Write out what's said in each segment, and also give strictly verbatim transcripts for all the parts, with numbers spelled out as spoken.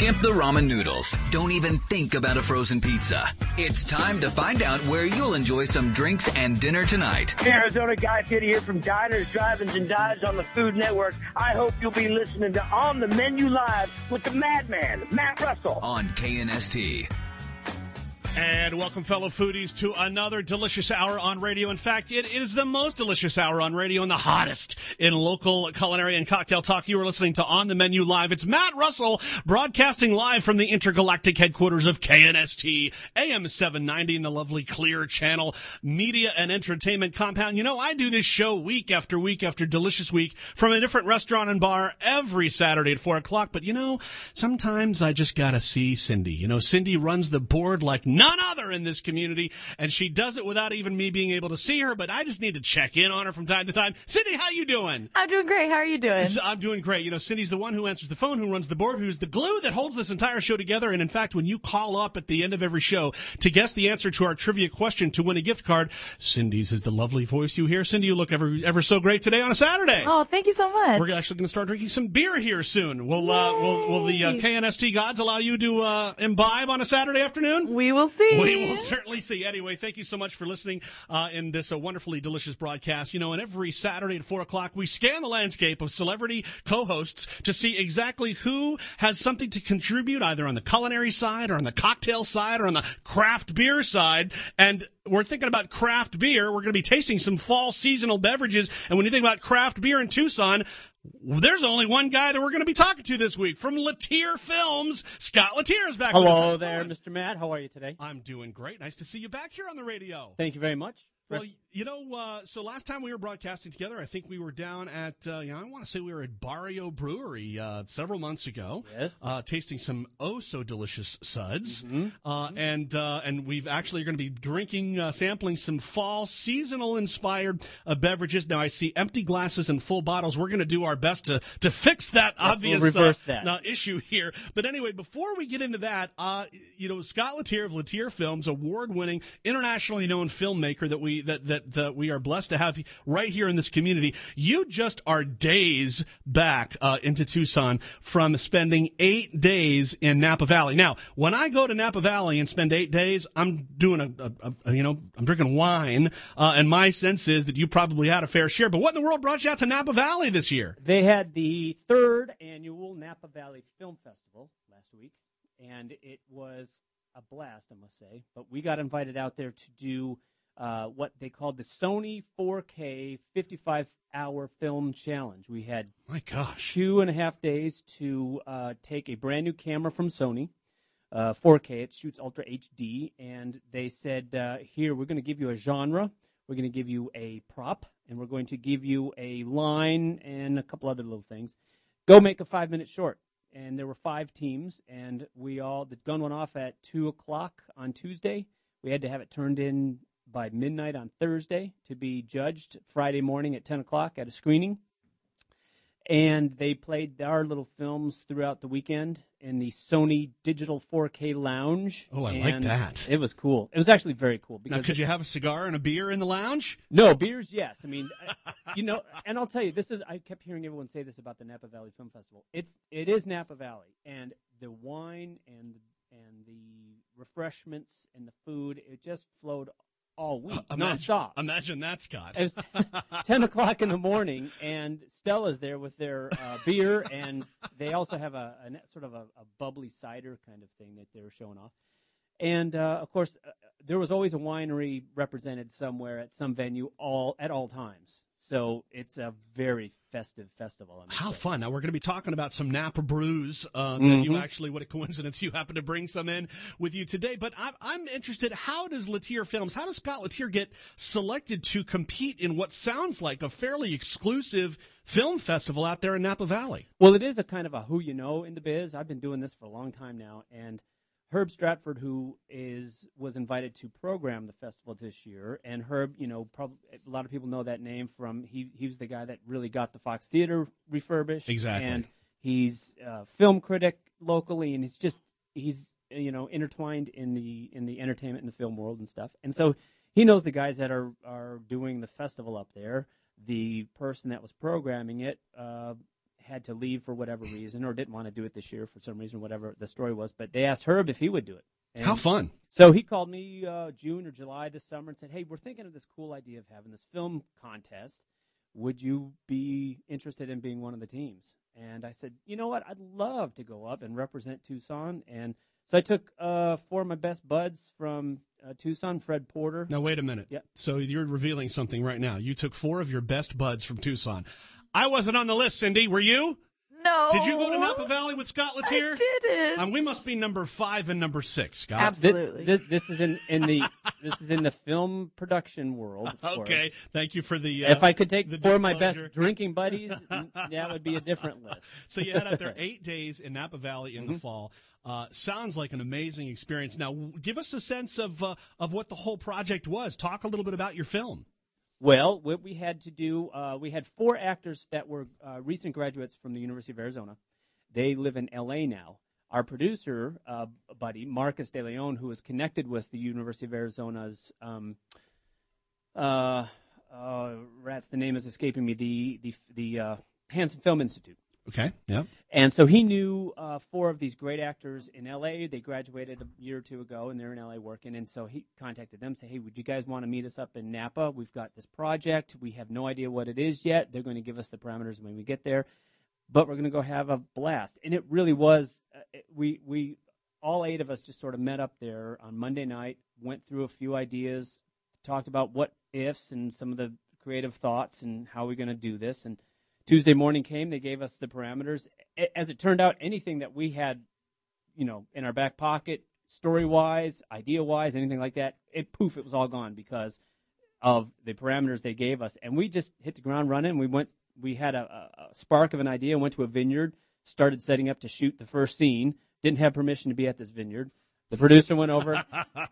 Skip the ramen noodles. Don't even think about a frozen pizza. It's time to find out where you'll enjoy some drinks and dinner tonight. Arizona Guy Fieri here from Diners, Drive-Ins, and Dives on the Food Network. I hope you'll be listening to On the Menu Live with the madman, Matt Russell. On K N S T. And welcome, fellow foodies, to another delicious hour on radio. In fact, it is the most delicious hour on radio and the hottest in local culinary and cocktail talk. You are listening to On the Menu Live. It's Matt Russell broadcasting live from the intergalactic headquarters of K N S T, A M seven ninety in the lovely Clear Channel Media and Entertainment Compound. You know, I do this show week after week after delicious week from a different restaurant and bar every Saturday at four o'clock. But, you know, sometimes I just got to see Cindy. You know, Cindy runs the board like none other in this community, and she does it without even me being able to see her, but I just need to check in on her from time to time. Cindy, how you doing? I'm doing great. How are you doing? I'm doing great. You know, Cindy's the one who answers the phone, who runs the board, who's the glue that holds this entire show together, and in fact, when you call up at the end of every show to guess the answer to our trivia question to win a gift card, Cindy's is the lovely voice you hear. Cindy, you look ever, ever so great today on a Saturday. Oh, thank you so much. We're actually going to start drinking some beer here soon. Will, uh, will, will the uh, K N S T gods allow you to uh, imbibe on a Saturday afternoon? We will see. We will certainly see. Anyway, thank you so much for listening uh, in this uh, wonderfully delicious broadcast. You know, and every Saturday at four o'clock, we scan the landscape of celebrity co-hosts to see exactly who has something to contribute, either on the culinary side or on the cocktail side or on the craft beer side. And we're thinking about craft beer. We're going to be tasting some fall seasonal beverages. And when you think about craft beer in Tucson, there's only one guy that we're going to be talking to this week from Latier Films. Scott Latier is back. Hello there, Mister Matt. How are you today? I'm doing great. Nice to see you back here on the radio. Thank you very much. Well, you know, uh, so last time we were broadcasting together, I think we were down at, uh, you know, I want to say we were at Barrio Brewery uh, several months ago. Yes. Uh, tasting some oh-so-delicious suds. Mm-hmm. Uh, mm-hmm. And uh, and we've actually going to be drinking, uh, sampling some fall seasonal-inspired uh, beverages. Now, I see empty glasses and full bottles. We're going to do our best to, to fix that yes, obvious we'll reverse uh, that. Uh, issue here. But anyway, before we get into that, uh, you know, Scott Latier of Latier Films, award-winning, internationally known filmmaker that we that that, that we are blessed to have right here in this community. You just are days back uh, into Tucson from spending eight days in Napa Valley. Now, when I go to Napa Valley and spend eight days, I'm doing a, a, a you know, I'm drinking wine, uh, and my sense is that you probably had a fair share. But what in the world brought you out to Napa Valley this year? They had the third annual Napa Valley Film Festival last week, and it was a blast, I must say. But we got invited out there to do Uh, what they called the Sony four K fifty-five hour film challenge. We had my gosh two and a half days to uh, take a brand new camera from Sony, uh, four K. It shoots Ultra H D, and they said, uh, here, we're going to give you a genre, we're going to give you a prop, and we're going to give you a line and a couple other little things. Go make a five-minute short. And there were five teams, and we all, the gun went off at two o'clock on Tuesday. We had to have it turned in by midnight on Thursday to be judged Friday morning at ten o'clock at a screening. And they played our little films throughout the weekend in the Sony Digital four K Lounge. Oh, I like that. It was cool. It was actually very cool. Because now, could it, you have a cigar and a beer in the lounge? No, beers, yes. I mean, you know, and I'll tell you, this is, I kept hearing everyone say this about the Napa Valley Film Festival. It's, it is Napa Valley, and the wine and, and the refreshments and the food, it just flowed all week, uh, imagine, nonstop. Imagine that, Scott. It was ten o'clock in the morning, and Stella's there with their uh, beer, and they also have a, a sort of a, a bubbly cider kind of thing that they were showing off. And uh, of course, uh, there was always a winery represented somewhere at some venue all at all times. So it's a very festive festival. How say. fun. Now, we're going to be talking about some Napa brews uh, that mm-hmm. you actually, what a coincidence, you happen to bring some in with you today. But I'm, I'm interested, how does Latier Films, how does Scott Latier get selected to compete in what sounds like a fairly exclusive film festival out there in Napa Valley? Well, it is a kind of a who you know in the biz. I've been doing this for a long time now, and Herb Stratford, who is was invited to program the festival this year, and Herb, you know, probably a lot of people know that name from he he was the guy that really got the Fox Theater refurbished. Exactly. And he's a film critic locally, and he's just he's you know intertwined in the in the entertainment and the film world and stuff. And so he knows the guys that are are doing the festival up there. The person that was programming it uh, had to leave for whatever reason or didn't want to do it this year for some reason, whatever the story was. But they asked Herb if he would do it. And how fun. So he called me uh, June or July this summer and said, hey, we're thinking of this cool idea of having this film contest. Would you be interested in being one of the teams? And I said, you know what? I'd love to go up and represent Tucson. And so I took uh, four of my best buds from uh, Tucson, Fred Porter. Now, wait a minute. Yep. So you're revealing something right now. You took four of your best buds from Tucson. I wasn't on the list, Cindy. Were you? No. Did you go to Napa Valley with Scott Latier? I didn't. Um, we must be number five and number six, Scott. Absolutely. This, this, this is in, in the this is in the film production world. Of Okay, course. thank you for the. Uh, If I could take the four of my best disclosure. drinking buddies, that would be a different list. So you had out there eight days in Napa Valley in Mm-hmm. the fall. Uh, sounds like an amazing experience. Now, w- give us a sense of uh, of what the whole project was. Talk a little bit about your film. Well, what we had to do, uh, we had four actors that were uh, recent graduates from the University of Arizona. They live in L A now. Our producer, uh, buddy, Marcus De Leon, who is connected with the University of Arizona's, um, uh, uh, rats, the name is escaping me, the, the, the uh, Hanson Film Institute. Okay. Yeah. And so he knew uh, four of these great actors in L A. They graduated a year or two ago, and they're in L A working. And so he contacted them, said, hey, would you guys want to meet us up in Napa? We've got this project. We have no idea what it is yet. They're going to give us the parameters when we get there. But we're going to go have a blast. And it really was, uh, it, we, we, all eight of us just sort of met up there on Monday night, went through a few ideas, talked about what ifs and some of the creative thoughts and how we're going to do this. And Tuesday morning came, they gave us the parameters. As it turned out, anything that we had, you know, in our back pocket, story-wise, idea-wise, anything like that, it poof, it was all gone because of the parameters they gave us. And we just hit the ground running. We went, we had a, a spark of an idea, went to a vineyard, started setting up to shoot the first scene, didn't have permission to be at this vineyard. The producer went over,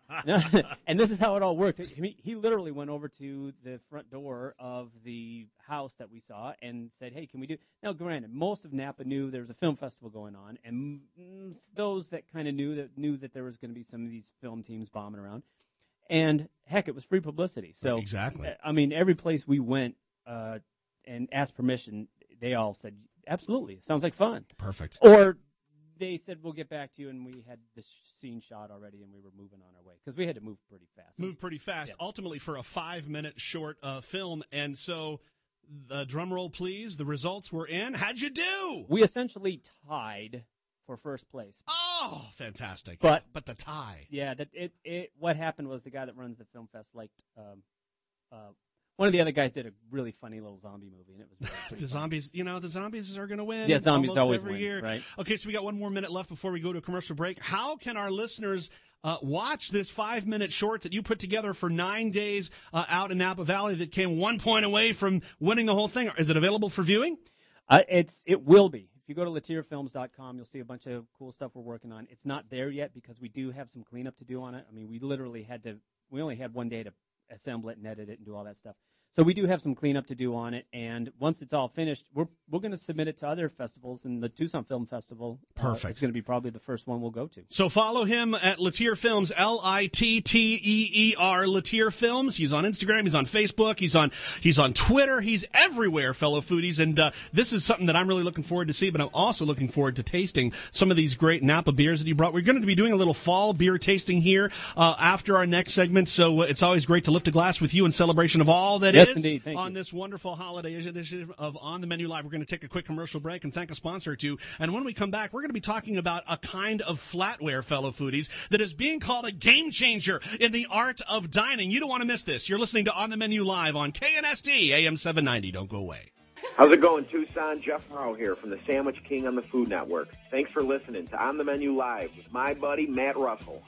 and this is how it all worked. He, he literally went over to the front door of the house that we saw and said, hey, can we do – now, granted, most of Napa knew there was a film festival going on, and mm, those that kind of knew that knew that there was going to be some of these film teams bombing around. And, heck, it was free publicity. So, Exactly. I mean, every place we went uh, and asked permission, they all said, absolutely, it sounds like fun. Perfect. Or – they said, we'll get back to you, and we had this scene shot already, and we were moving on our way, because we had to move pretty fast. Move pretty fast, Yes. ultimately for a five-minute short uh, film. And so, the drum roll, please, the results were in. How'd you do? We essentially tied for first place. Oh, fantastic. But- but the tie. Yeah, that it, it. What happened was the guy that runs the film fest liked um, uh, one of the other guys did a really funny little zombie movie, and it was really pretty The fun. zombies, you know, the zombies are going to win. Yeah, zombies almost always every win, year. right? Okay, so we got one more minute left before we go to a commercial break. How can our listeners uh, watch this five-minute short that you put together for nine days uh, out in Napa Valley that came one point away from winning the whole thing? Is it available for viewing? Uh, it's it will be. If you go to latier films dot com, you'll see a bunch of cool stuff we're working on. It's not there yet because we do have some cleanup to do on it. I mean, we literally had to. We only had one day to assemble it and edit it and do all that stuff. So we do have some cleanup to do on it, and once it's all finished, we're we're going to submit it to other festivals, and the Tucson Film Festival uh, Perfect. is going to be probably the first one we'll go to. So follow him at Latier Films, L I T T E E R, Latier Films. He's on Instagram. He's on Facebook. He's on he's on Twitter. He's everywhere, fellow foodies. And uh, this is something that I'm really looking forward to see, but I'm also looking forward to tasting some of these great Napa beers that he brought. We're going to be doing a little fall beer tasting here uh, after our next segment, so uh, it's always great to lift a glass with you in celebration of all that Yes, is indeed. Thank on you. this wonderful holiday edition of On the Menu Live. We're going to take a quick commercial break and thank a sponsor or two. And when we come back, we're going to be talking about a kind of flatware, fellow foodies, that is being called a game changer in the art of dining. You don't want to miss this. You're listening to On the Menu Live on K N S T A M seven ninety. Don't go away. How's it going, Tucson? Jeff Morrow here from the Sandwich King on the Food Network. Thanks for listening to On the Menu Live with my buddy Matt Russell.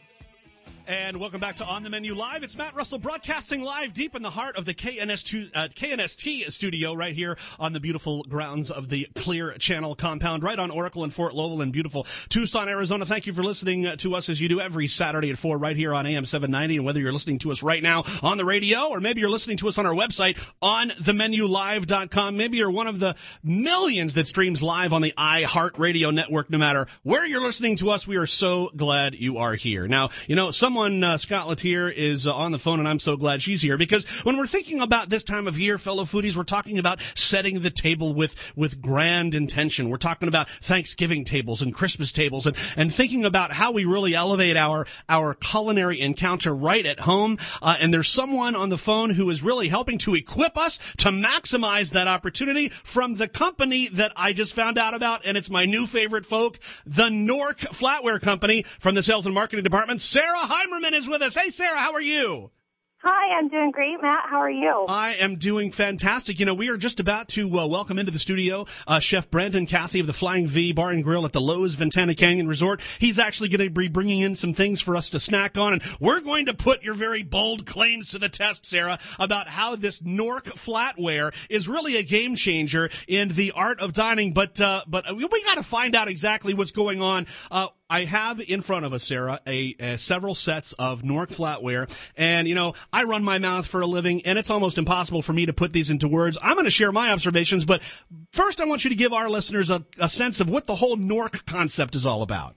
And welcome back to On the Menu Live. It's Matt Russell broadcasting live deep in the heart of the K N S two, uh, K N S T studio right here on the beautiful grounds of the Clear Channel compound right on Oracle and Fort Lowell in beautiful Tucson, Arizona. Thank you for listening uh, to us as you do every Saturday at four right here on A M seven ninety. And whether you're listening to us right now on the radio or maybe you're listening to us on our website on the menu live dot com, maybe you're one of the millions that streams live on the iHeartRadio network. No matter where you're listening to us, we are so glad you are here. Now, you know, some someone, uh, Scott Latier, is uh, on the phone, and I'm so glad she's here, because when we're thinking about this time of year, fellow foodies, we're talking about setting the table with, with grand intention. We're talking about Thanksgiving tables and Christmas tables, and, and thinking about how we really elevate our, our culinary encounter right at home. Uh, and there's someone on the phone who is really helping to equip us to maximize that opportunity from the company that I just found out about, and it's my new favorite folk, the Nork Flatware Company. From the sales and marketing department, Sarah Heimerman is with us. Hey, Sarah, how are you? Hi, I'm doing great, Matt. How are you? I am doing fantastic. You know, we are just about to uh, welcome into the studio uh, Chef Brandon Cathy of the Flying V Bar and Grill at the Lowe's Ventana Canyon Resort. He's actually going to be bringing in some things for us to snack on, and we're going to put your very bold claims to the test, Sarah, about how this Nork flatware is really a game changer in the art of dining. But uh, but we, we got to find out exactly what's going on. Uh, I have in front of us, Sarah, a, a several sets of Nork flatware, and you know, I run my mouth for a living, and it's almost impossible for me to put these into words. I'm going to share my observations, but first I want you to give our listeners a, a sense of what the whole Nork concept is all about.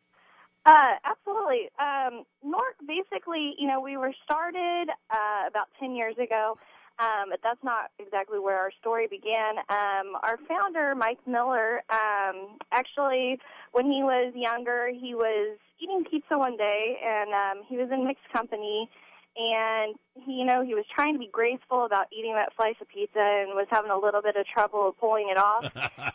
Uh, absolutely. Um, Nork, basically, you know, we were started uh, about ten years ago, um, but that's not exactly where our story began. Um, our founder, Mike Miller, um, actually, when he was younger, he was eating pizza one day, and um, he was in mixed company, and he, you know, he was trying to be graceful about eating that slice of pizza and was having a little bit of trouble pulling it off.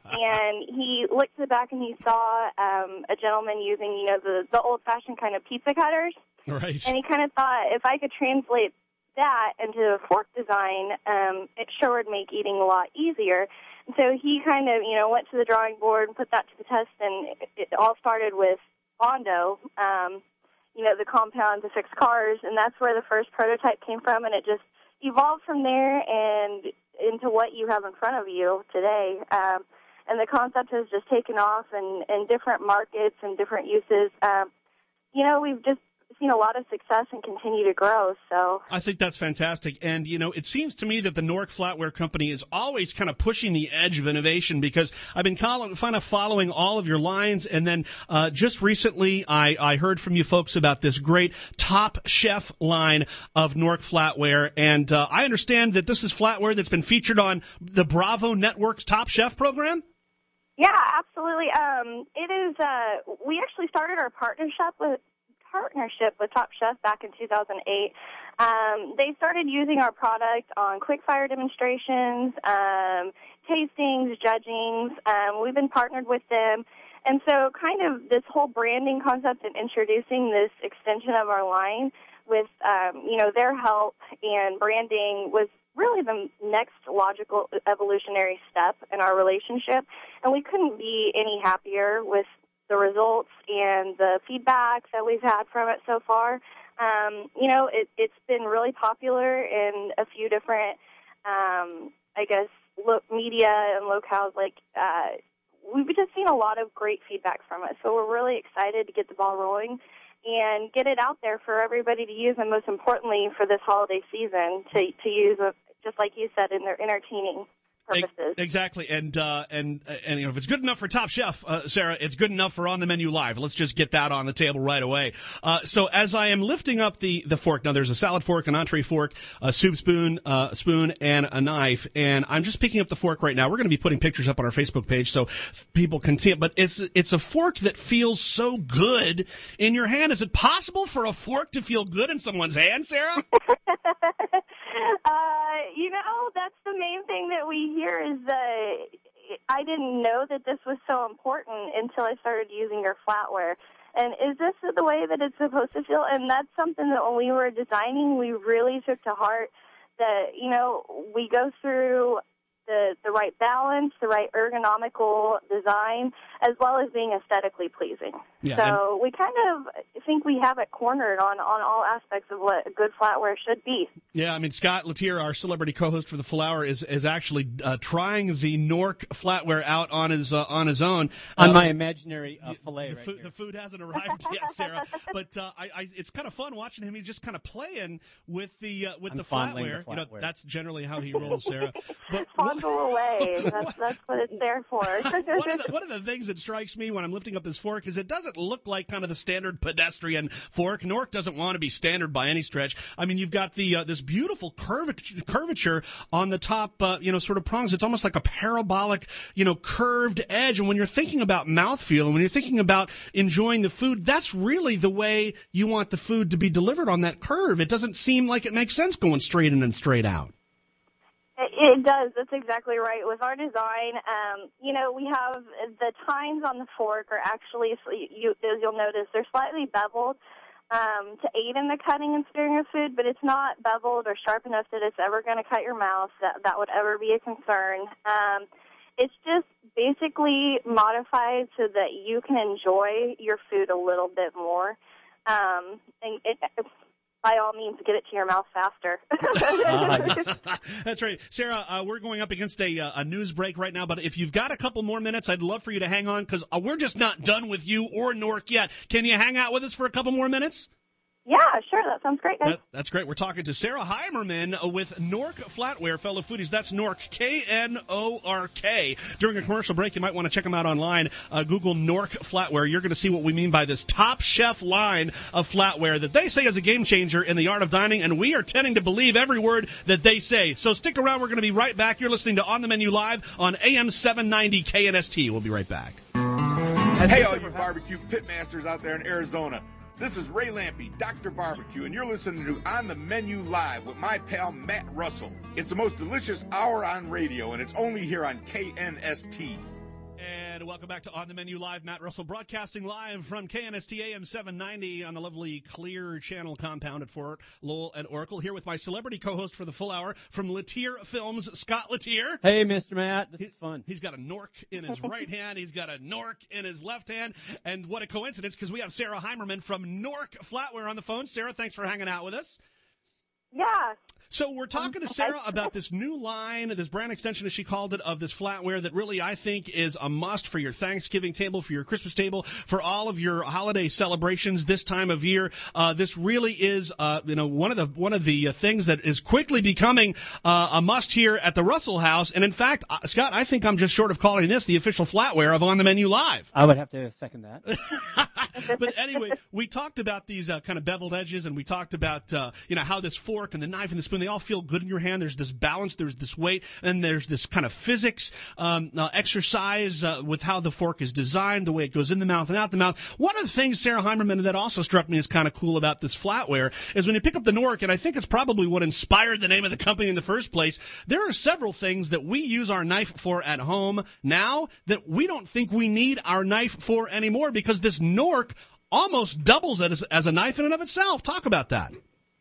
And he looked to the back and he saw um, a gentleman using, you know, the, the old-fashioned kind of pizza cutters. Right. And he kind of thought, if I could translate that into a fork design, um, it sure would make eating a lot easier. And so he kind of, you know, went to the drawing board and put that to the test, and it, it all started with Bondo, um, you know, the compound to fix cars, and that's where the first prototype came from, and it just evolved from there and into what you have in front of you today. Um, and the concept has just taken off in, in different markets and different uses. Um, you know, we've just seen a lot of success and continue to grow. So I think that's fantastic. And, you know, it seems to me that the Nork Flatware Company is always kind of pushing the edge of innovation, because I've been kind of following all of your lines. And then uh, just recently, I, I heard from you folks about this great Top Chef line of Nork Flatware. And uh, I understand that this is flatware that's been featured on the Bravo Network's Top Chef program. Yeah, absolutely. Um, it is, uh, we actually started our partnership with partnership with Top Chef back in two thousand eight. Um, they started using our product on quick-fire demonstrations, um, tastings, judgings. Um, we've been partnered with them. And so kind of this whole branding concept and introducing this extension of our line with, um, you know, their help and branding was really the next logical evolutionary step in our relationship. And we couldn't be any happier with the results and the feedback that we've had from it so far. Um, you know, it, it's been really popular in a few different, um, I guess, lo- media and locales. Like, uh, we've just seen a lot of great feedback from it. So we're really excited to get the ball rolling and get it out there for everybody to use, and most importantly, for this holiday season to, to use, a, just like you said, in their entertaining purposes. Exactly, and uh, and and you know, if it's good enough for Top Chef, uh, Sarah, it's good enough for On the Menu Live. Let's just get that on the table right away. Uh, so as I am lifting up the, the fork, now there's a salad fork, an entree fork, a soup spoon, uh, spoon, and a knife, and I'm just picking up the fork right now. We're going to be putting pictures up on our Facebook page so people can see it. But it's it's a fork that feels so good in your hand. Is it possible for a fork to feel good in someone's hand, Sarah? Uh, you know, that's the main thing that we hear is that I didn't know that this was so important until I started using your flatware. And is this the way that it's supposed to feel? And that's something that when we were designing, we really took to heart that, you know, we go through the, the right balance, the right ergonomical design, as well as being aesthetically pleasing. Yeah, so we kind of think we have it cornered on, on all aspects of what a good flatware should be. Yeah, I mean, Scott Latier, our celebrity co-host for the Flower, is is actually uh, trying the Nork flatware out on his uh, on his own. On uh, my imaginary uh, fillet the, right food, here. the food hasn't arrived yet, Sarah. But uh, I, I, it's kind of fun watching him. He's just kind of playing with the uh, with I'm the fondling flatware. the You know, flatware. that's generally how he rolls, Sarah. But Fondling struggle away. That's that's what it's there for. one, of the, one of the things that strikes me when I'm lifting up this fork is it doesn't look like kind of the standard pedestrian fork. Nork doesn't want to be standard by any stretch. I mean, you've got the uh, this beautiful curvature, curvature on the top, uh, you know, sort of prongs. It's almost like a parabolic, you know, curved edge. And when you're thinking about mouthfeel and when you're thinking about enjoying the food, that's really the way you want the food to be delivered on that curve. It doesn't seem like it makes sense going straight in and straight out. It does. That's exactly right. With our design, um, you know, we have the tines on the fork are actually, you, as you'll notice, they're slightly beveled um, to aid in the cutting and spearing of food, but it's not beveled or sharp enough that it's ever going to cut your mouth. That that would ever be a concern. Um, it's just basically modified so that you can enjoy your food a little bit more. Um, and it, by all means, get it to your mouth faster. That's right. Sarah, uh, we're going up against a, uh, a news break right now, but if you've got a couple more minutes, I'd love for you to hang on because uh, we're just not done with you or Nork yet. Can you hang out with us for a couple more minutes? Yeah, sure. That sounds great, guys. That, that's great. We're talking to Sarah Heimerman with Nork Flatware, fellow foodies. That's Nork, K N O R K. During a commercial break, you might want to check them out online. Uh, Google Nork Flatware. You're going to see what we mean by this Top Chef line of flatware that they say is a game changer in the art of dining, and we are tending to believe every word that they say. So stick around. We're going to be right back. You're listening to On the Menu Live on A M seven ninety K N S T. We'll be right back. Hey, all you barbecue pitmasters out there in Arizona. This is Ray Lampe, Doctor Barbecue, and you're listening to On the Menu Live with my pal Matt Russell. It's the most delicious hour on radio, and it's only here on K N S T. And welcome back to On the Menu Live. Matt Russell broadcasting live from K N S T A M seven ninety on the lovely Clear Channel compound at Fort Lowell and Oracle. Here with my celebrity co-host for the full hour from Latier Films, Scott Latier. Hey, Mister Matt. This he, is fun. He's got a Nork in his right hand. He's got a Nork in his left hand. And what a coincidence, because we have Sarah Heimerman from Nork Flatware on the phone. Sarah, thanks for hanging out with us. Yeah. So we're talking to Sarah about this new line, this brand extension, as she called it, of this flatware that really I think is a must for your Thanksgiving table, for your Christmas table, for all of your holiday celebrations this time of year. Uh, this really is, uh, you know, one of the one of the uh, things that is quickly becoming uh, a must here at the Russell House. And in fact, uh, Scott, I think I'm just short of calling this the official flatware of On the Menu Live. I would have to second that. But anyway, we talked about these uh, kind of beveled edges, and we talked about uh, you know how this fork and the knife and the spoon, they all feel good in your hand. There's this balance, there's this weight, and there's this kind of physics um, uh, exercise uh, with how the fork is designed, the way it goes in the mouth and out the mouth. One of the things, Sarah Heimerman, that also struck me as kind of cool about this flatware is when you pick up the Nork, and I think it's probably what inspired the name of the company in the first place, there are several things that we use our knife for at home now that we don't think we need our knife for anymore because this Nork almost doubles it as, as a knife in and of itself. Talk about that.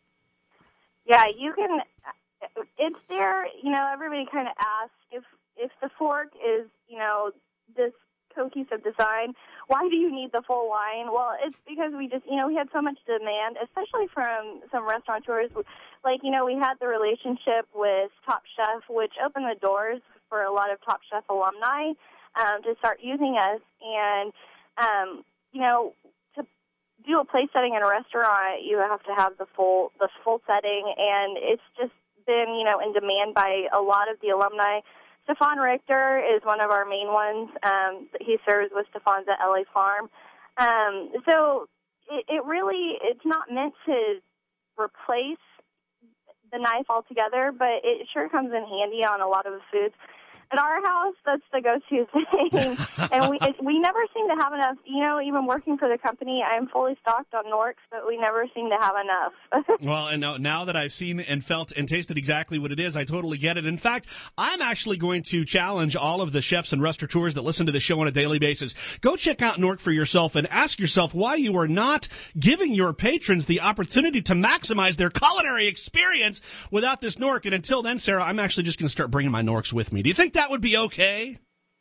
Yeah, you can. It's there. You know, everybody kind of asks if if the fork is, you know, this cohesive design, why do you need the full line? Well, it's because we just, you know, we had so much demand, especially from some restaurateurs. Like, you know, we had the relationship with Top Chef, which opened the doors for a lot of Top Chef alumni um, to start using us. And, um, you know, to do a place setting in a restaurant, you have to have the full the full setting, and it's just been, you know, in demand by a lot of the alumni. Stefan Richter is one of our main ones. Um, he serves with Stefan's at L A Farm. Um, so it, it really, it's not meant to replace the knife altogether, but it sure comes in handy on a lot of the foods. At our house, that's the go-to thing, and we it, we never seem to have enough. You know, even working for the company, I'm fully stocked on Norks, but we never seem to have enough. Well, and now, now that I've seen and felt and tasted exactly what it is, I totally get it. In fact, I'm actually going to challenge all of the chefs and restaurateurs that listen to the show on a daily basis. Go check out Nork for yourself and ask yourself why you are not giving your patrons the opportunity to maximize their culinary experience without this Nork. And until then, Sarah, I'm actually just going to start bringing my Norks with me. Do you think that would be okay?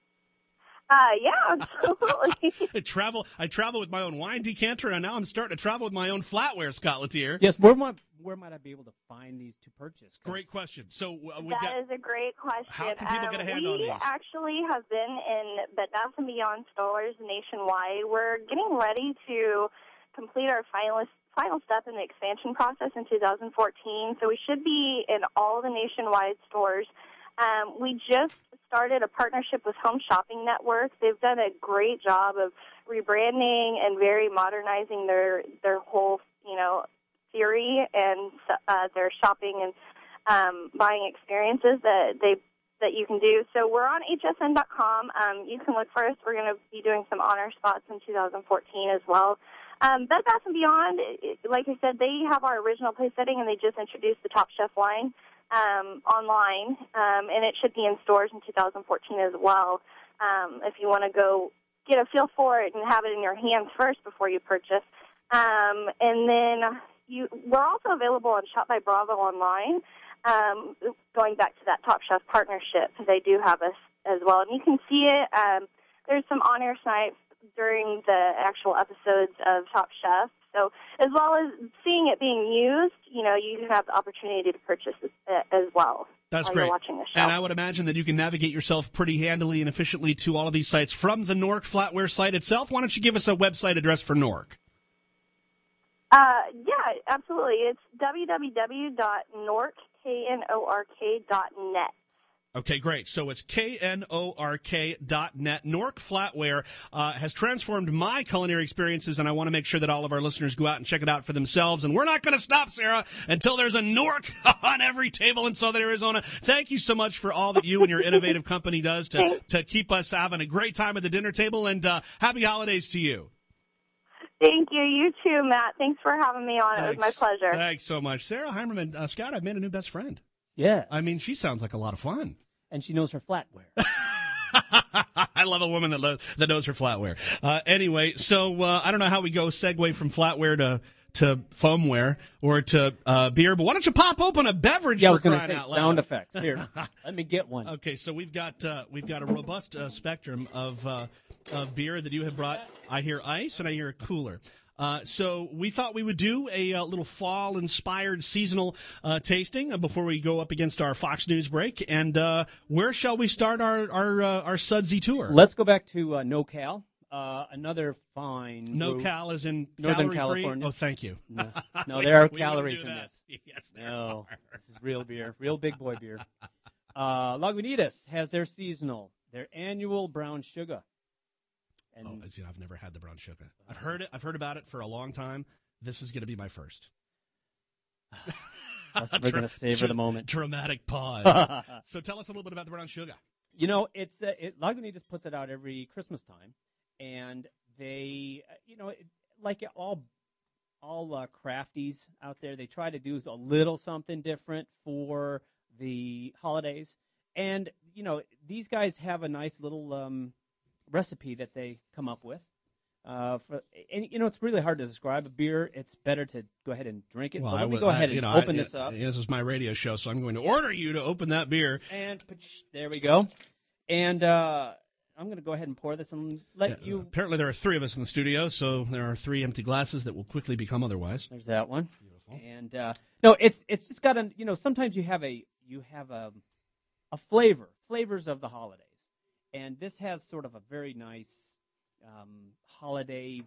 Uh, yeah, absolutely. I travel. I travel with my own wine decanter, and now I'm starting to travel with my own flatware, Scott Latier. Yes, where might where might I be able to find these to purchase? Great question. So uh, we that got, is a great question. How can people um, get a hand we on these? We actually have been in Bed Bath and Beyond stores nationwide. We're getting ready to complete our final final step in the expansion process in two thousand fourteen. So we should be in all the nationwide stores Um, we just started a partnership with Home Shopping Network. They've done a great job of rebranding and very modernizing their their whole, you know, theory and uh, their shopping and um, buying experiences that they that you can do. So we're on H S N dot com. Um, you can look for us. We're going to be doing some honor spots in two thousand fourteen as well. Um, Bed Bath and Beyond, it, like I said, they have our original place setting, and they just introduced the Top Chef line um, online, um, and it should be in stores in two thousand fourteen as well. Um, if you want to go get a feel for it and have it in your hands first before you purchase. Um, and then you, we're also available on Shop by Bravo online. Um, going back to that Top Chef partnership, they do have us as well, and you can see it. Um, there's some on-air snipes during the actual episodes of Top Chef. So as well as seeing it being used, you know, you can have the opportunity to purchase it as well. That's while great. You're watching the show. And I would imagine that you can navigate yourself pretty handily and efficiently to all of these sites from the Nork Flatware site itself. Why don't you give us a website address for Nork? Uh, yeah, absolutely. It's w w w dot nork dot net. Okay, great. So it's K N O R K dot net. Nork Flatware uh, has transformed my culinary experiences, and I want to make sure that all of our listeners go out and check it out for themselves. And we're not going to stop, Sarah, until there's a Nork on every table in Southern Arizona. Thank you so much for all that you and your innovative company does to, to keep us having a great time at the dinner table, and uh, happy holidays to you. Thank you. You too, Matt. Thanks for having me on. Thanks. It was my pleasure. Thanks so much. Sarah Heimerman, uh, Scott, I've made a new best friend. Yes. I mean, she sounds like a lot of fun. And she knows her flatware. I love a woman that lo- that knows her flatware. Uh, anyway, so uh, I don't know how we go segue from flatware to to foamware or to uh, beer, but why don't you pop open a beverage? Yeah, I for was going to crying say out loud? sound effects. Here, let me get one. Okay, so we've got uh, we've got a robust uh, spectrum of uh, of beer that you have brought. I hear ice and I hear a cooler. Uh, so we thought we would do a, uh little fall-inspired seasonal uh, tasting uh, before we go up against our Fox News break. And uh, where shall we start our our, uh, our Sudsy tour? Let's go back to uh, NoCal. Uh, another fine. NoCal is in Northern calorie-free? California. Oh, thank you. No, no We- there are we calories wouldn't in do this. that. Yes, there No, are. this is real beer, real big boy beer. Uh, Lagunitas has their seasonal, their annual brown sugar. And Oh, see, I've never had the brown sugar. I've heard it. I've heard about it for a long time. This is going to be my first. we're going to savor the moment. Dramatic pause. So tell us a little bit about the brown sugar. You know, it's uh, it, Lagunitas puts it out every Christmas time, and they, uh, you know, it, like all all uh, crafties out there, they try to do a little something different for the holidays. And you know, these guys have a nice little um, recipe that they come up with. Uh, for, and you know, it's really hard to describe a beer. It's better to go ahead and drink it. Well, so let I me would- go ahead I- and you know, open I- this up. This is my radio show, so I'm going to order you to open that beer. And there we go. And uh, I'm going to go ahead and pour this and let Yeah, you. Apparently, there are three of us in the studio, so there are three empty glasses that will quickly become otherwise. There's that one. And uh, no, it's it's just got a, you know, sometimes you have a you have a a flavor, flavors of the holidays, and this has sort of a very nice um, holiday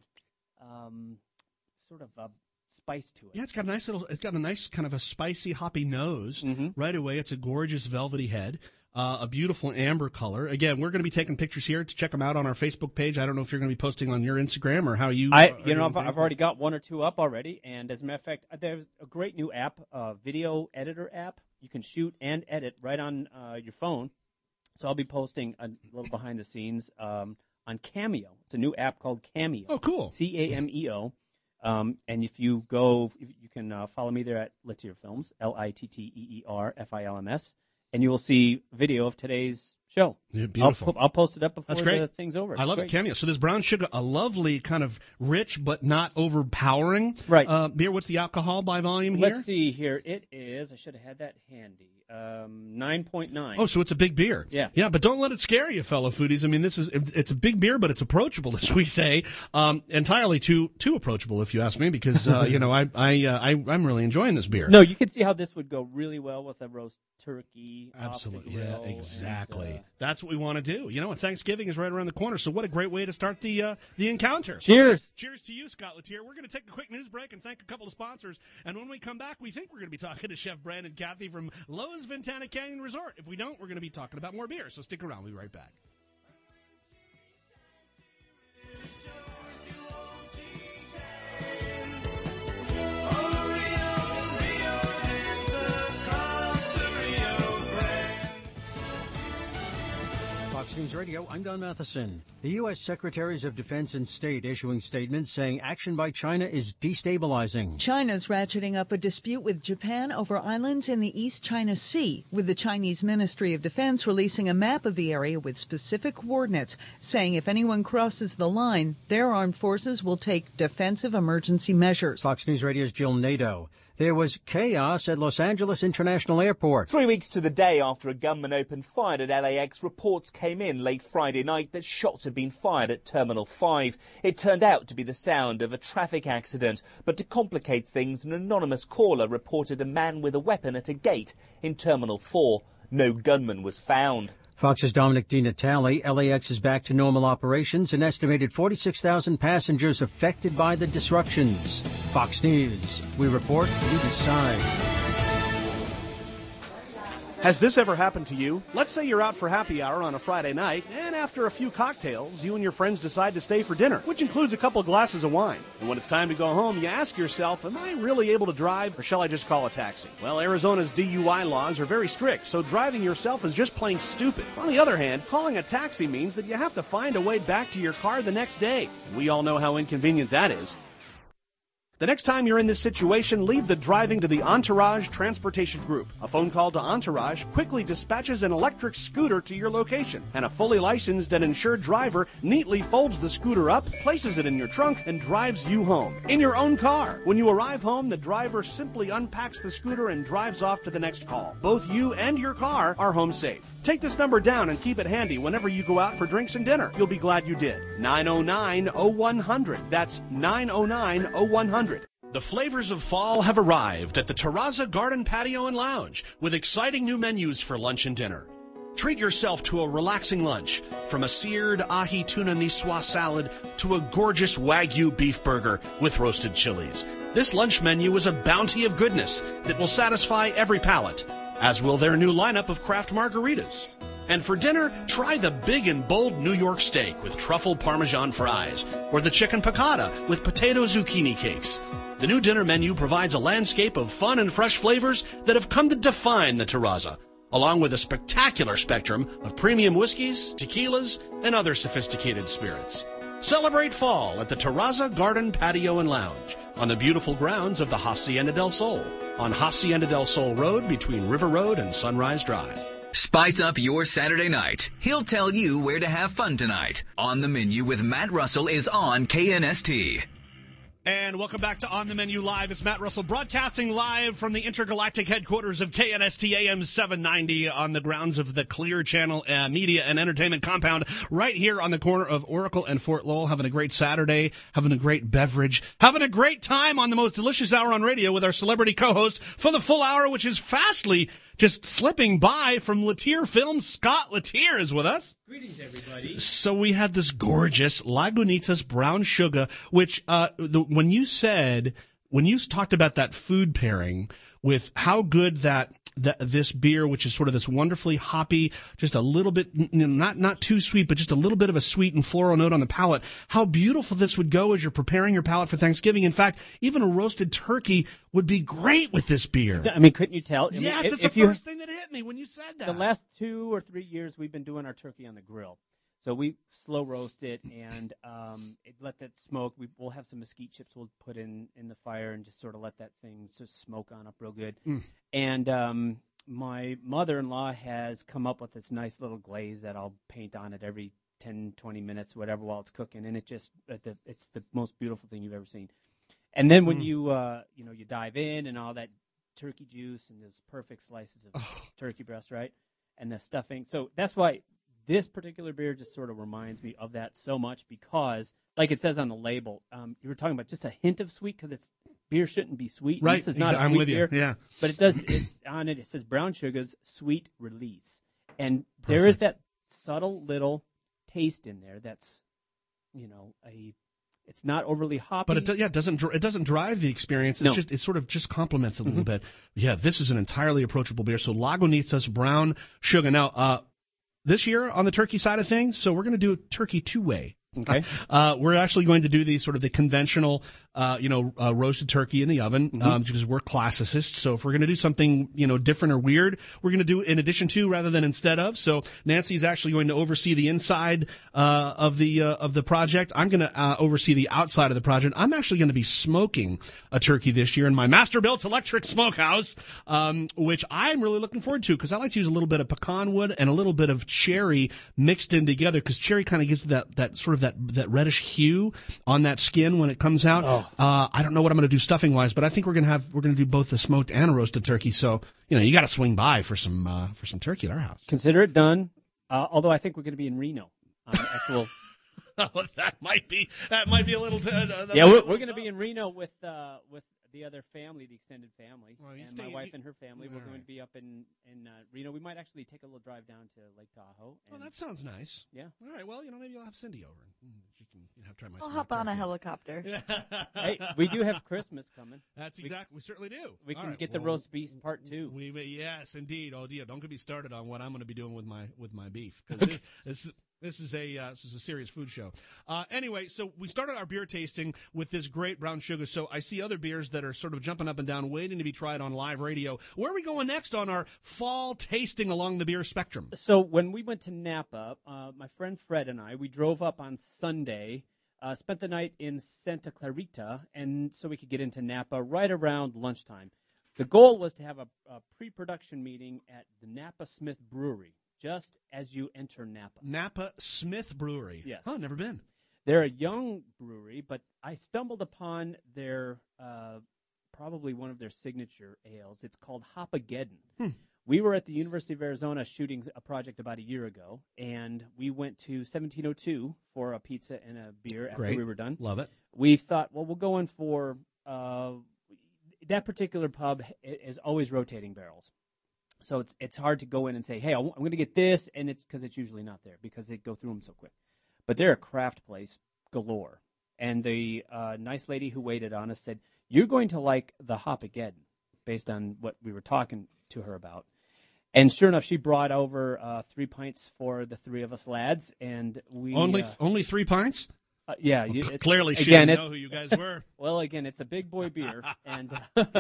um, sort of a spice to it. Yeah, it's got a nice little. It's got a nice kind of a spicy, hoppy nose Mm-hmm. right away. It's a gorgeous velvety head. Uh, a beautiful amber color. Again, we're going to be taking pictures here to check them out on our Facebook page. I don't know if you're going to be posting on your Instagram or how you. I, are you know, I've, doing I've things. already got one or two up already, and as a matter of fact, there's a great new app, uh, video editor app. You can shoot and edit right on uh, your phone. So I'll be posting a little behind the scenes um, on Cameo. It's a new app called Cameo. Oh, cool. C A M E O. Um, and if you go, if you can uh, follow me there at Litteer Films, L I T T E E R F I L M S, and you will see video of today's show. Yeah, beautiful. I'll, po- I'll post it up before That's great. the thing's over. I It's love great. it. Cameo. So this brown sugar, a lovely kind of rich but not overpowering Right. uh, beer. What's the alcohol by volume here? Let's see here. It is, I should have had that handy, um, nine point nine. Oh, so it's a big beer. Yeah. Yeah, but don't let it scare you, fellow foodies. I mean, this is it's a big beer, but it's approachable, as we say. Um, entirely too too approachable, if you ask me, because uh, you know I I, uh, I I'm really enjoying this beer. No, you can see how this would go really well with a roast turkey. Absolutely. Off the Yeah, grill exactly. and, uh, that's what we want to do. You know, and Thanksgiving is right around the corner, so what a great way to start the uh, the encounter. Cheers. Cheers to you, Scott Letier. We're going to take a quick news break and thank a couple of sponsors. And when we come back, we think we're going to be talking to Chef Brandon Cathy from Lowe's Ventana Canyon Resort. If we don't, we're going to be talking about more beer. So stick around. We'll be right back. Fox News Radio, I'm Don Matheson. The U S Secretaries of Defense and State issuing statements saying action by China is destabilizing. China's ratcheting up a dispute with Japan over islands in the East China Sea, with the Chinese Ministry of Defense releasing a map of the area with specific coordinates, saying if anyone crosses the line, their armed forces will take defensive emergency measures. Fox News Radio's Jill Nadeau. There was chaos at Los Angeles International Airport. Three weeks to the day after a gunman opened fire at L A X, reports came in late Friday night that shots had been fired at Terminal five. It turned out to be the sound of a traffic accident. But to complicate things, an anonymous caller reported a man with a weapon at a gate in Terminal four. No gunman was found. Fox's Dominic DiNatale. L A X is back to normal operations. An estimated forty-six thousand passengers affected by the disruptions. Fox News. We report, we decide. Has this ever happened to you? Let's say you're out for happy hour on a Friday night, and after a few cocktails, you and your friends decide to stay for dinner, which includes a couple glasses of wine. And when it's time to go home, you ask yourself, am I really able to drive, or shall I just call a taxi? Well, Arizona's D U I laws are very strict, so driving yourself is just plain stupid. On the other hand, calling a taxi means that you have to find a way back to your car the next day. And we all know how inconvenient that is. The next time you're in this situation, leave the driving to the Entourage Transportation Group. A phone call to Entourage quickly dispatches an electric scooter to your location, and a fully licensed and insured driver neatly folds the scooter up, places it in your trunk, and drives you home. In your own car. When you arrive home, the driver simply unpacks the scooter and drives off to the next call. Both you and your car are home safe. Take this number down and keep it handy whenever you go out for drinks and dinner. You'll be glad you did. nine oh nine oh one hundred. That's nine oh nine oh one hundred. The flavors of fall have arrived at the Terraza Garden Patio and Lounge with exciting new menus for lunch and dinner. Treat yourself to a relaxing lunch, from a seared ahi tuna niçoise salad to a gorgeous Wagyu beef burger with roasted chilies. This lunch menu is a bounty of goodness that will satisfy every palate, as will their new lineup of craft margaritas. And for dinner, try the big and bold New York steak with truffle Parmesan fries, or the chicken piccata with potato zucchini cakes. The new dinner menu provides a landscape of fun and fresh flavors that have come to define the Terraza, along with a spectacular spectrum of premium whiskeys, tequilas, and other sophisticated spirits. Celebrate fall at the Terraza Garden Patio and Lounge on the beautiful grounds of the Hacienda del Sol, on Hacienda del Sol Road between River Road and Sunrise Drive. Spice up your Saturday night. He'll tell you where to have fun tonight. On the Menu with Matt Russell is on K N S T. And welcome back to On the Menu Live. It's Matt Russell broadcasting live from the intergalactic headquarters of K N S T A M seven ninety on the grounds of the Clear Channel uh, Media and Entertainment Compound right here on the corner of Oracle and Fort Lowell. Having a great Saturday, having a great beverage, having a great time on the most delicious hour on radio with our celebrity co-host for the full hour, which is fastly just slipping by from Letier Films. Scott Letier is with us. Greetings, everybody. So we had this gorgeous Lagunitas brown sugar, which uh, the, when you said, when you talked about that food pairing with how good that, that this beer, which is sort of this wonderfully hoppy, just a little bit, you know, not not too sweet, but just a little bit of a sweet and floral note on the palate, how beautiful this would go as you're preparing your palate for Thanksgiving. In fact, even a roasted turkey would be great with this beer. I mean, couldn't you tell? I mean, yes, if, it's if the you, first thing that hit me when you said that. The last two or three years, we've been doing our turkey on the grill. So we slow roast it and um, it, let that smoke. We, we'll have some mesquite chips we'll put in, in the fire and just sort of let that thing just smoke on up real good. Mm. And um, my mother-in-law has come up with this nice little glaze that I'll paint on it every ten, twenty minutes, whatever, while it's cooking. And it just it's the most beautiful thing you've ever seen. And then when mm. you uh, you know you dive in and all that turkey juice and those perfect slices of oh. turkey breast, right, and the stuffing. So that's why this particular beer just sort of reminds me of that so much because, like it says on the label, um, you were talking about just a hint of sweet because it's beer shouldn't be sweet. Right, this is not a I'm sweet with beer, you. Yeah, but it does. It's on it. It says brown sugar's sweet release, and there Perfect. is that subtle little taste in there that's, you know, a it's not overly hoppy. But it do, yeah, it doesn't dr- it doesn't drive the experience. It's No. just it sort of just complements a little Mhm. bit. Yeah, this is an entirely approachable beer. So Lagunitas brown sugar. Now, uh, this year on the turkey side of things, so we're going to do a turkey two way. Okay. Uh, we're actually going to do the sort of the conventional, uh, you know, uh, roasted turkey in the oven, Mhm. um, because we're classicists. So if we're going to do something, you know, different or weird, we're going to do in addition to rather than instead of. So Nancy's actually going to oversee the inside, uh, of the, uh, of the project. I'm going to, uh, oversee the outside of the project. I'm actually going to be smoking a turkey this year in my master built electric smokehouse, um, which I'm really looking forward to because I like to use a little bit of pecan wood and a little bit of cherry mixed in together because cherry kind of gives that, that sort of that, that reddish hue on that skin when it comes out. Oh. Uh, I don't know what I'm going to do stuffing wise, but I think we're going to have, we're going to do both the smoked and roasted turkey. So, you know, you got to swing by for some, uh, for some turkey at our house. Consider it done. Uh, although I think we're going to be in Reno on actual. Oh, that might be, that might be a little, t- uh, Yeah, we're, we're going to be in Reno with, uh, with the other family, the extended family, Well, you and stay- my wife you- and her family. We're All going right. to be up in in uh, Reno. We might actually take a little drive down to Lake Tahoe. Oh, and- that sounds nice. Yeah. All right. Well, you know, maybe I'll have Cindy over. and She can you know, have try my. I'll smoked hop on a turkey. helicopter. Hey, we do have Christmas coming. That's exactly. We certainly do. We All can right, get the well, roast beef part two. We, we yes, indeed. Oh dear, don't get me started on what I'm going to be doing with my with my beef because this, this this is a uh, this is a serious food show. Uh, anyway, so we started our beer tasting with this great brown sugar. So I see other beers that are sort of jumping up and down, waiting to be tried on live radio. Where are we going next on our fall tasting along the beer spectrum? So when we went to Napa, uh, my friend Fred and I, we drove up on Sunday, uh, spent the night in Santa Clarita, and so we could get into Napa right around lunchtime. The goal was to have a, a pre-production meeting at the Napa Smith Brewery, just as you enter Napa. Napa Smith Brewery. Yes. Oh, never been. They're a young brewery, but I stumbled upon their uh, probably one of their signature ales. It's called Hopageddon. Hmm. We were at the University of Arizona shooting a project about a year ago, and we went to seventeen oh two for a pizza and a beer after Great. we were done. Love it. We thought, well, we'll go in for uh, that particular pub is always rotating barrels. So it's it's hard to go in and say, hey, I'm going to get this, and it's because it's usually not there because they go through them so quick. But they're a craft place galore. And the uh, nice lady who waited on us said, you're going to like the Hopageddon, based on what we were talking to her about. And sure enough, she brought over uh, three pints for the three of us lads, and we Only uh, only three pints. uh, yeah, Well, you, c- it's- clearly she again, didn't it's- know who you guys were. Well, again, it's a big boy beer, and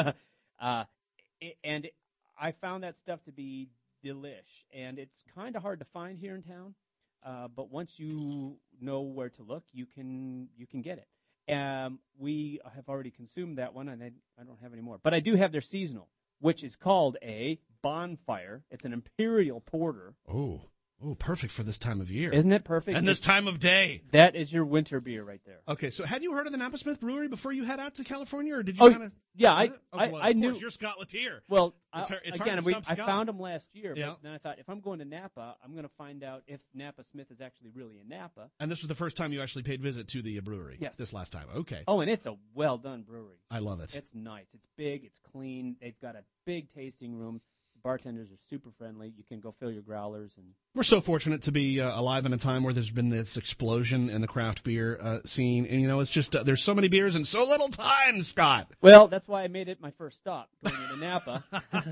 uh, it- and I found that stuff to be delish, and it's kind of hard to find here in town. Uh, but once you know where to look, you can you can get it. Um, we have already consumed that one, and I, I don't have any more. But I do have their seasonal, which is called a Bonfire. It's an Imperial Porter. Oh, oh, perfect for this time of year. Isn't it perfect? And this It's- time of day. That is your winter beer right there. Okay, so had you heard of the Napa Smith Brewery before you head out to California, or did you Oh, kind of? yeah, I, Okay, I, well, I of knew. course, you're Scott Latier. Well, It's I- hard- it's hard again, to we, stump I Scott. found them last year, Yeah. but then I thought if I'm going to Napa, I'm going to find out if Napa Smith is actually really in Napa. And this was the first time you actually paid visit to the uh, brewery. Yes. This last time. Okay. Oh, and it's a well done brewery. I love it. It's nice. It's big. It's clean. They've got a big tasting room. The bartenders are super friendly. You can go fill your growlers and. We're so fortunate to be uh, alive in a time where there's been this explosion in the craft beer uh, scene, and you know, it's just uh, there's so many beers in so little time, Scott. Well, that's why I made it my first stop going into Napa,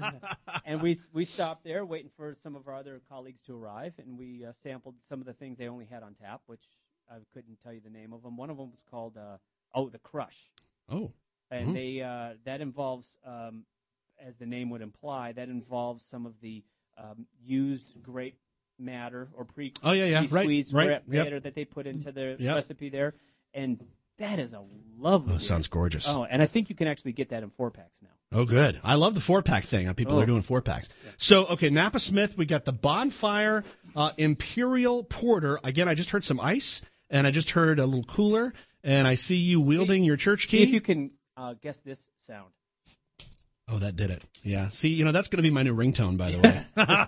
and we we stopped there waiting for some of our other colleagues to arrive, and we uh, sampled some of the things they only had on tap, which I couldn't tell you the name of them. One of them was called uh, oh the Crush. Oh, and Mhm. they uh, that involves, um, as the name would imply, that involves some of the um, used grape matter or pre Oh, yeah, yeah. Right, pre-squeezed right, grape yep. matter that they put into the Yep. recipe there, and that is a lovely. Oh, beer. sounds gorgeous. Oh, and I think you can actually get that in four packs now. Oh, good. I love the four pack thing. People Oh. are doing four packs. So, okay, Napa Smith, we got the Bonfire uh, Imperial Porter. Again, I just heard some ice, and I just heard a little cooler, and I see you wielding your church key. See if you can uh, guess this sound. Oh, that did it. Yeah. See, you know, that's going to be my new ringtone, by the way.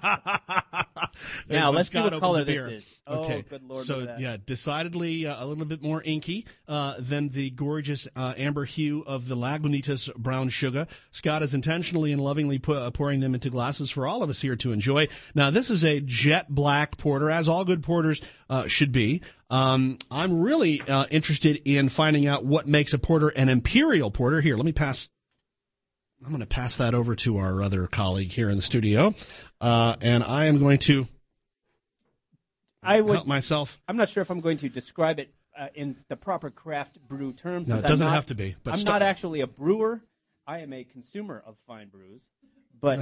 Now, let's see Scott what color opens a this beer. is. Oh, Okay. good Lord. So, look at that. yeah, decidedly uh, a little bit more inky uh, than the gorgeous uh, amber hue of the Lagunitas brown sugar. Scott is intentionally and lovingly pu- uh, pouring them into glasses for all of us here to enjoy. Now, this is a jet black porter, as all good porters uh, should be. Um, I'm really uh, interested in finding out what makes a porter an imperial porter. Here, let me pass. I'm going to pass that over to our other colleague here in the studio, uh, and I am going to I would, help myself. I'm not sure if I'm going to describe it uh, in the proper craft brew terms. No, since it doesn't I'm not, have to be. But I'm st- not actually a brewer. I am a consumer of fine brews. But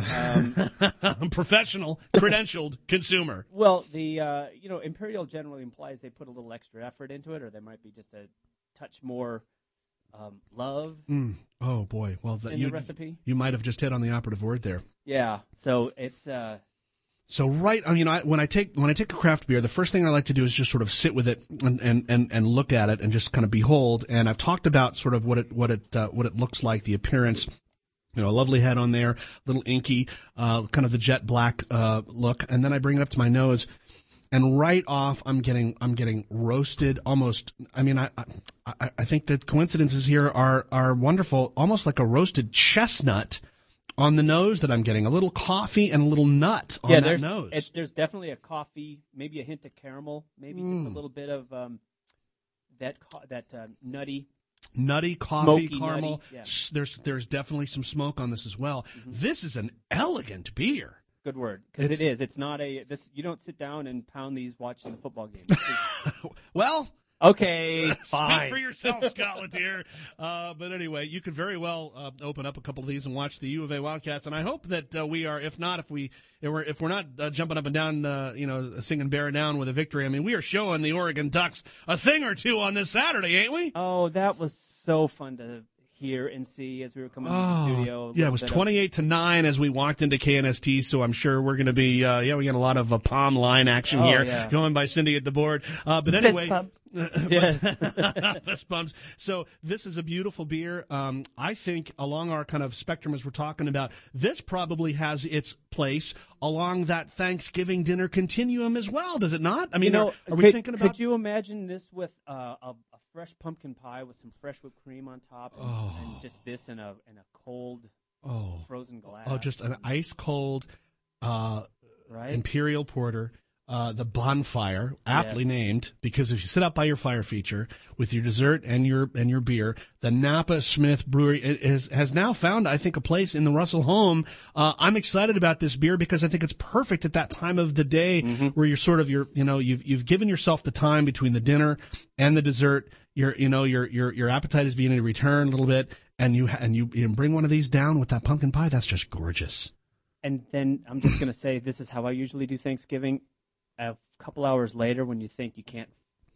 um, professional, credentialed consumer. Well, the uh, you know imperial generally implies they put a little extra effort into it, or there might be just a touch more um, love. Mm. Oh boy! Well, the, in you the recipe. You might have just hit on the operative word there. Yeah. So it's. Uh, So right, I mean, I, when I take when I take a craft beer, the first thing I like to do is just sort of sit with it and, and, and, and look at it and just kind of behold. And I've talked about sort of what it what it uh, what it looks like, the appearance. You know, a lovely head on there, little inky, uh, kind of the jet black uh, look, and then I bring it up to my nose, and right off, I'm getting I'm getting roasted, almost. I mean, I I, I think that coincidences here are are wonderful, almost like a roasted chestnut on the nose that I'm getting, a little coffee and a little nut on yeah, that there's, nose. It, there's definitely a coffee, maybe a hint of caramel, maybe Mm. just a little bit of um, that co- that uh, nutty. Nutty coffee, Smoky, caramel. nutty, yeah. S- There's there's definitely some smoke on this as well. Mm-hmm. This is an elegant beer. Good word, because It's- it is. It's not a this. You don't sit down and pound these watching the football game. Well, okay, speak fine. for yourself, Scott Latier. Uh, but anyway, you could very well uh, open up a couple of these and watch the U of A Wildcats. And I hope that uh, we are, if not, if we if we're if we're not uh, jumping up and down, uh, you know, singing "Bear Down" with a victory. I mean, we are showing the Oregon Ducks a thing or two on this Saturday, ain't we? Oh, that was so fun to hear and see as we were coming Oh, to the studio. A yeah, it little was bit of- twenty-eight to nine as we walked into K N S T, so I'm sure we're going to be, uh, yeah, we got a lot of uh, palm line action Oh, here yeah. going by Cindy at the board. Uh, but Fist anyway. bump. Yes. Fist bumps. So this is a beautiful beer. Um, I think along our kind of spectrum as we're talking about, this probably has its place along that Thanksgiving dinner continuum as well, does it not? I mean, you know, are, are could, we thinking about... Could you imagine this with uh, a, a fresh pumpkin pie with some fresh whipped cream on top, and, Oh. and just this in a in a cold, Oh. frozen glass? Oh, just an ice cold uh, Right? Imperial Porter. Uh, the Bonfire, aptly Yes. named, because if you sit out by your fire feature with your dessert and your and your beer, the Napa Smith Brewery is, has now found, I think, a place in the Russell home. Uh, I'm excited about this beer because I think it's perfect at that time of the day Mm-hmm. where you're sort of you're you know you've you've given yourself the time between the dinner and the dessert. Your you know your your your appetite is beginning to return a little bit, and you and you, you bring one of these down with that pumpkin pie. That's just gorgeous. And then I'm just going to say this is how I usually do Thanksgiving. A couple hours later, when you think you can't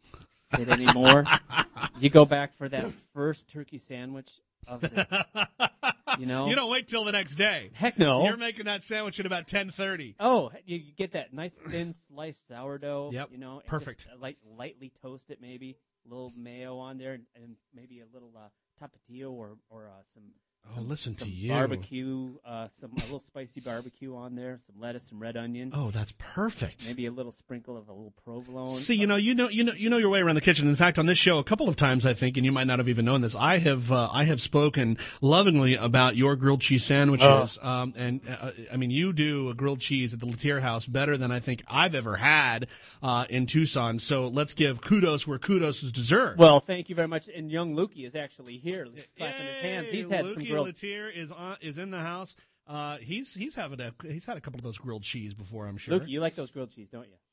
fit anymore, you go back for that first turkey sandwich of the, you know. You don't wait till the next day. Heck no. You're making that sandwich at about ten thirty. Oh, you you get that nice thin sliced sourdough. Yep, You know, and perfect. Just, uh, light, lightly toast it, maybe a little mayo on there, and, and maybe a little uh, tapatio or or uh, some. Oh, some, listen to some you. Barbecue, uh, some a little spicy barbecue on there, some lettuce, some red onion. Oh, that's perfect. Maybe a little sprinkle of a little provolone. See, you know, you know, you know, you know your way around the kitchen. In fact, on this show, a couple of times, I think, and you might not have even known this, I have, uh, I have spoken lovingly about your grilled cheese sandwiches. Oh. Um, and uh, I mean, you do a grilled cheese at the Latier House better than I think I've ever had uh, in Tucson. So let's give kudos where kudos is deserved. Well, thank you very much. And young Lukey is actually here, clapping his hands. He's had Lukey some grilled. Latier is on, is in the house. Uh, he's he's having a he's had a couple of those grilled cheese before, I'm sure. Lukey, you like those grilled cheese, don't you?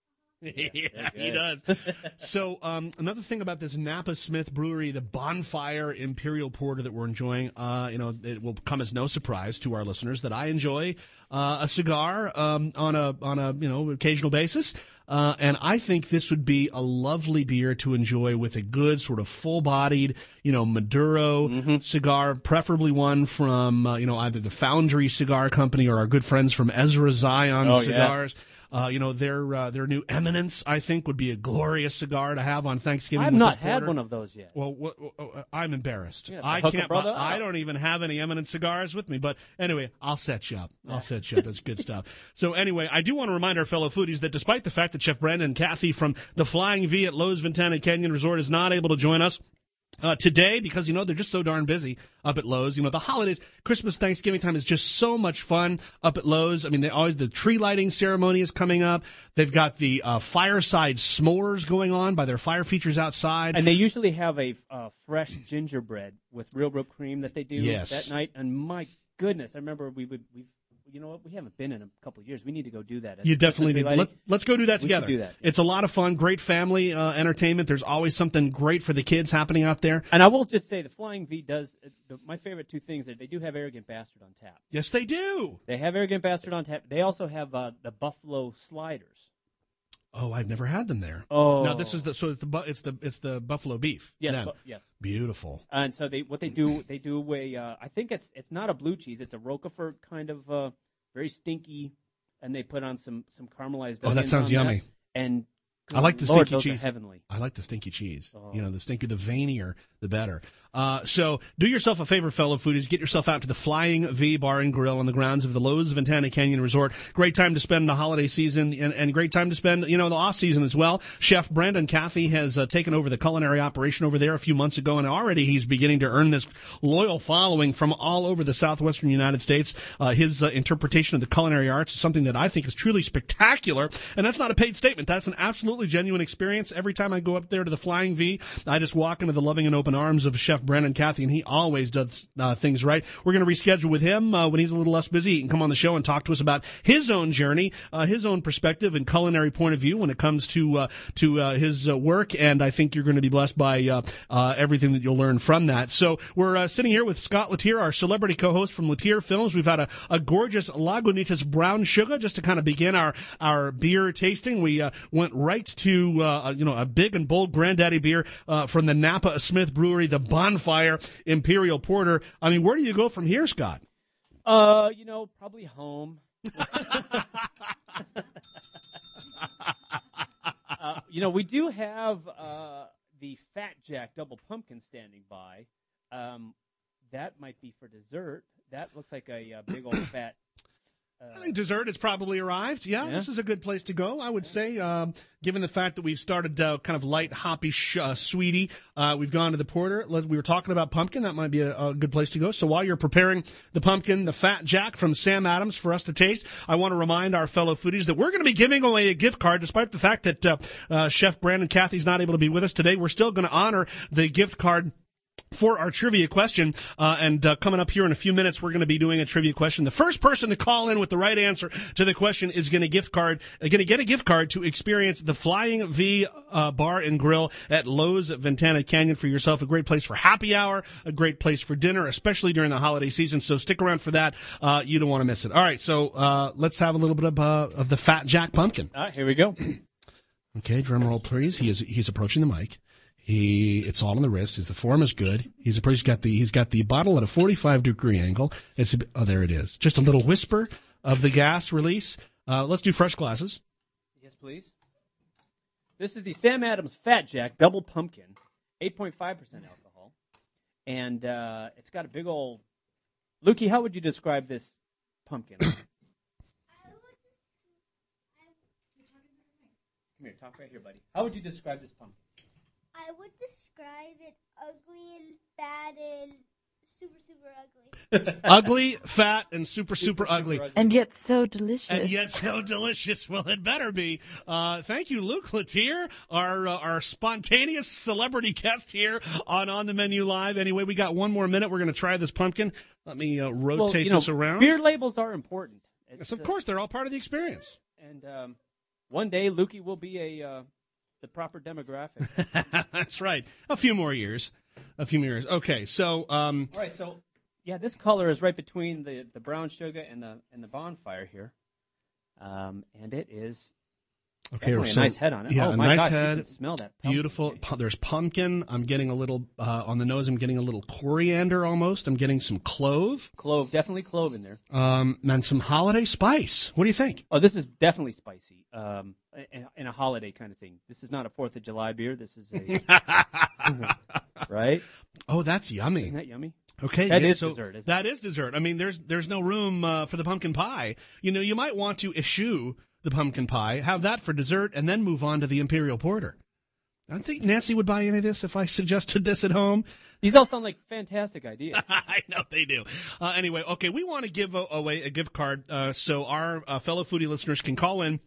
Yeah, he good. does. So um, another thing about this Napa Smith Brewery, the Bonfire Imperial Porter that we're enjoying, uh, you know, it will come as no surprise to our listeners that I enjoy uh, a cigar um, on a on a you know occasional basis. Uh, and I think this would be a lovely beer to enjoy with a good sort of full-bodied, you know, Maduro Mm-hmm. cigar, preferably one from, uh, you know, either the Foundry Cigar Company or our good friends from Ezra Zion Oh, Cigars. yes. Uh, you know, their uh, their new Eminence, I think, would be a glorious cigar to have on Thanksgiving. I've with not this had porter. one of those yet. Well, what, what, I'm embarrassed. Yeah, I hook a can't. brother I up. don't even have any Eminence cigars with me. But anyway, I'll set you up. I'll set you up. That's good stuff. So anyway, I do want to remind our fellow foodies that despite the fact that Chef Brandon and Kathy from the Flying V at Lowe's Ventana Canyon Resort is not able to join us Uh, today, because, you know, they're just so darn busy up at Lowe's. You know, the holidays, Christmas, Thanksgiving time is just so much fun up at Lowe's. I mean, they always, the tree lighting ceremony is coming up. They've got the uh, fireside s'mores going on by their fire features outside. And they usually have a uh, fresh gingerbread with real whipped cream that they do Yes. that night. And my goodness, I remember we would, we, you know what, we haven't been in a couple of years. We need to go do that. at You the definitely Christmas need tree to. Let's, lighting. let's go do that We should together. do that. It's a lot of fun, great family uh, entertainment. There's always something great for the kids happening out there. And I will just say the Flying V does, uh, the, my favorite two things are they do have Arrogant Bastard on tap. Yes, they do. They have Arrogant Bastard on tap. They also have uh, the Buffalo Sliders. Oh, I've never had them there. Oh. No, this is the, so it's the, bu- it's the, it's the buffalo beef. Yes, then. bu- yes. Beautiful. And so they, what they do, they do a, uh, I think it's, it's not a blue cheese. It's a Roquefort kind of, uh, very stinky, and they put on some, some caramelized. Oh, that onions sounds on yummy. That. And I like the Lord, stinky those are cheese. heavenly. I like the stinky cheese. Oh. You know, the stinky, the veinier, the better. Uh, so do yourself a favor, fellow foodies. Get yourself out to the Flying V Bar and Grill on the grounds of the Lowe's Ventana Canyon Resort. Great time to spend the holiday season and, and great time to spend, you know, the off season as well. Chef Brandon Cathy has uh, taken over the culinary operation over there a few months ago, and already he's beginning to earn this loyal following from all over the southwestern United States. Uh, his uh, interpretation of the culinary arts is something that I think is truly spectacular, and that's not a paid statement. That's an absolutely genuine experience. Every time I go up there to the Flying V, I just walk into the loving and open arms of Chef Brandon Cathy, and he always does uh, things right. We're going to reschedule with him uh, when he's a little less busy. He can come on the show and talk to us about his own journey, uh, his own perspective and culinary point of view when it comes to uh, to uh, his uh, work, and I think you're going to be blessed by uh, uh, everything that you'll learn from that. So we're uh, sitting here with Scott Latier, our celebrity co-host from Latier Films. We've had a, a gorgeous Lagunitas brown sugar just to kind of begin our, our beer tasting. We uh, went right to uh, you know a big and bold granddaddy beer uh, from the Napa Smith Brewery, the Bonfire Imperial Porter. I mean, where do you go from here, Scott? Uh, you know, probably home. uh, you know, we do have uh, the Fat Jack Double Pumpkin standing by. Um, that might be for dessert. That looks like a, a big old fat. Uh, I think dessert has probably arrived. Yeah, Yeah. this is a good place to go, I would say, um, given the fact that we've started uh, kind of light, hoppy, sh- uh, sweetie. Uh, we've gone to the porter. Let- We were talking about pumpkin. That might be a, a good place to go. So while you're preparing the pumpkin, the Fat Jack from Sam Adams for us to taste, I want to remind our fellow foodies that we're going to be giving away a gift card, despite the fact that uh, uh, Chef Brandon Cathy's not able to be with us today. We're still going to honor the gift card for our trivia question, uh, and uh, coming up here in a few minutes, we're going to be doing a trivia question. The first person to call in with the right answer to the question is going to gift card, uh, going to get a gift card to experience the Flying V uh, Bar and Grill at Lowe's Ventana Canyon for yourself. A great place for happy hour, a great place for dinner, especially during the holiday season. So stick around for that. Uh, you don't want to miss it. All right, so uh, let's have a little bit of, uh, of the Fat Jack pumpkin. Ah, here we go. Okay, drum roll, please. He is he's approaching the mic. He, it's all on the wrist. His the form is good. He's he's got the he's got the bottle at a forty-five degree angle. It's a, oh, there it is. Just a little whisper of the gas release. Uh, let's do fresh glasses. Yes, please. This is the Sam Adams Fat Jack Double Pumpkin, eight point five percent alcohol, and uh, it's got a big old. Lukey, how would you describe this pumpkin? Come here, talk right here, buddy. How would you describe this pumpkin? I would describe it ugly and fat and super, super ugly. Ugly, fat, and super, super, Super, ugly. super ugly. And yet so delicious. And yet so delicious. Well, it better be. Uh, thank you, Luke Latier, our uh, our spontaneous celebrity guest here on On the Menu Live. Anyway, we got one more minute. We're going to try this pumpkin. Let me uh, rotate Well, you know, this around. beer labels are important. Yes, It's, of uh, course, they're all part of the experience. And um, one day, Lukey will be a uh, the proper demographic. That's right. A few more years. A few more years. Okay, so um, All right, so yeah, this color is right between the, the brown sugar and the and the bonfire here, um, and it is Okay, Definitely so, a nice head on it. Yeah, oh a my nice gosh, you head. can smell that. Pumpkin. Beautiful. Pu- There's pumpkin. I'm getting a little uh, on the nose. I'm getting a little coriander almost. I'm getting some clove. Clove, definitely clove in there. Um, and some holiday spice. What do you think? Oh, this is definitely spicy. Um, in, in a holiday kind of thing. This is not a Fourth of July beer. This is a right. Oh, that's yummy. Isn't that yummy? Okay, that yeah, is so dessert. Isn't that it? is dessert. I mean, there's there's no room uh, for the pumpkin pie. You know, you might want to eschew the pumpkin pie, have that for dessert, and then move on to the imperial porter. I think Nancy would buy any of this if I suggested this at home. These all sound like fantastic ideas. I know they do. Uh, anyway, okay, we want to give a- away a gift card uh, so our uh, fellow foodie listeners can call in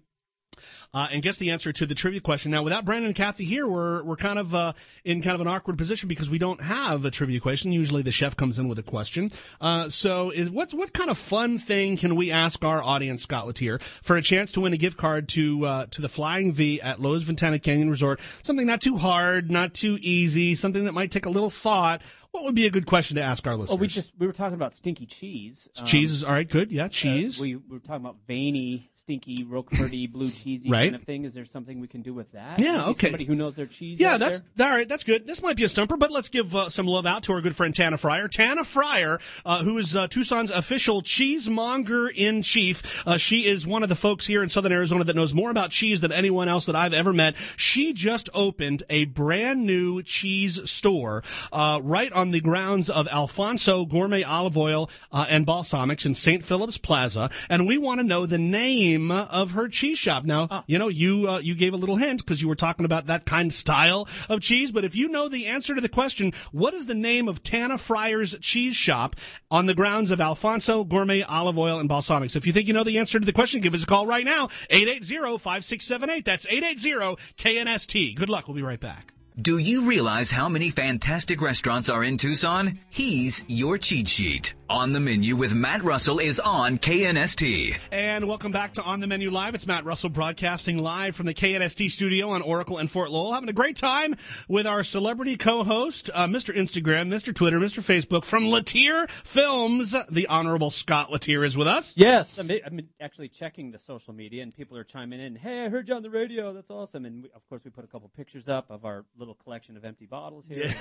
Uh, and guess the answer to the trivia question. Now, without Brandon and Kathy here, we're we're kind of uh, in kind of an awkward position because we don't have a trivia question. Usually, the chef comes in with a question. Uh, so, is what's what kind of fun thing can we ask our audience, Scott Latier, for a chance to win a gift card to uh, to the Flying V at Lowe's Ventana Canyon Resort? Something not too hard, not too easy, something that might take a little thought. What would be a good question to ask our listeners? Oh, we just we were talking about stinky cheese. Um, cheese is all right. Good, yeah, cheese. Uh, we, we were talking about veiny, stinky, Roqueforty, blue cheesy Right. kind of thing. Is there something we can do with that? Yeah, Maybe okay. Somebody who knows their cheese. Yeah, out that's there? all right. That's good. This might be a stumper, but let's give uh, some love out to our good friend Tana Fryer. Tana Fryer, uh, who is uh, Tucson's official cheesemonger in chief. Uh, she is one of the folks here in Southern Arizona that knows more about cheese than anyone else that I've ever met. She just opened a brand new cheese store uh, right on the grounds of Alfonso Gourmet Olive Oil uh, and Balsamics in Saint Philip's Plaza, and we want to know the name of her cheese shop. Now, Oh. you know, you uh, you gave a little hint because you were talking about that kind of style of cheese, but if you know the answer to the question, what is the name of Tana Fryer's cheese shop on the grounds of Alfonso Gourmet Olive Oil and Balsamics? If you think you know the answer to the question, give us a call right now, eight eight zero, five six seven eight. That's eight eight zero K N S T. Good luck. We'll be right back. Do you realize how many fantastic restaurants are in Tucson? He's your cheat sheet. On the Menu with Matt Russell is on K N S T. And welcome back to On the Menu Live. It's Matt Russell broadcasting live from the K N S T studio on Oracle and Fort Lowell. Having a great time with our celebrity co-host, uh, Mister Instagram, Mister Twitter, Mister Facebook from Latier Films. The Honorable Scott Latier is with us. Yes, I'm, I'm actually checking the social media, and people are chiming in. Hey, I heard you on the radio. That's awesome. And we, of course, we put a couple pictures up of our little collection of empty bottles here.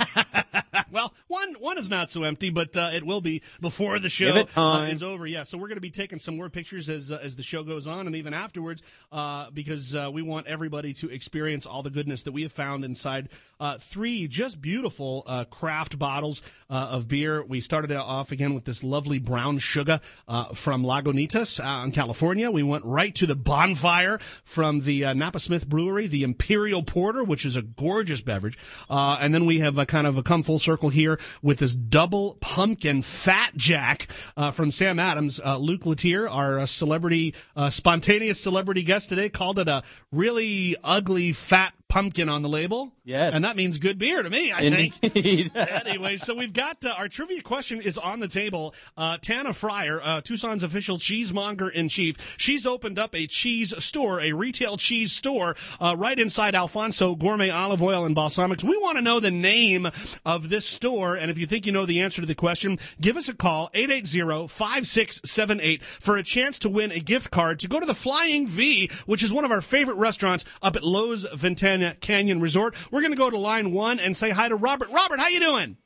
Well, one one is not so empty, but uh, it will be before the show Give it time. uh, is over. Yeah, so we're going to be taking some more pictures as uh, as the show goes on, and even afterwards, uh, because uh, we want everybody to experience all the goodness that we have found inside uh, three just beautiful uh, craft bottles uh, of beer. We started off again with this lovely brown sugar uh, from Lagunitas uh, in California. We went right to the Bonfire from the uh, Napa Smith Brewery, the Imperial Porter, which is a gorgeous beverage, uh, and then we have a kind of a come full circle here with this double pumpkin Fat Jack uh, from Sam Adams. Uh, Luke Latier, our uh, celebrity, uh, spontaneous celebrity guest today, called it a really ugly fat pumpkin on the label. Yes. And that means good beer to me, I Indeed. think. Anyway, so we've got uh, our trivia question is on the table. Uh, Tana Fryer, uh, Tucson's official cheesemonger in chief, she's opened up a cheese store, a retail cheese store, uh, right inside Alfonso Gourmet Olive Oil and Balsamics. We want to know the name of this store, and if you think you know the answer to the question, give us a call, eight eight zero, five six seven eight, for a chance to win a gift card to go to the Flying V, which is one of our favorite restaurants up at Lowe's Ventana Canyon Resort. We're going to go to line one and say hi to Robert. Robert, how you doing?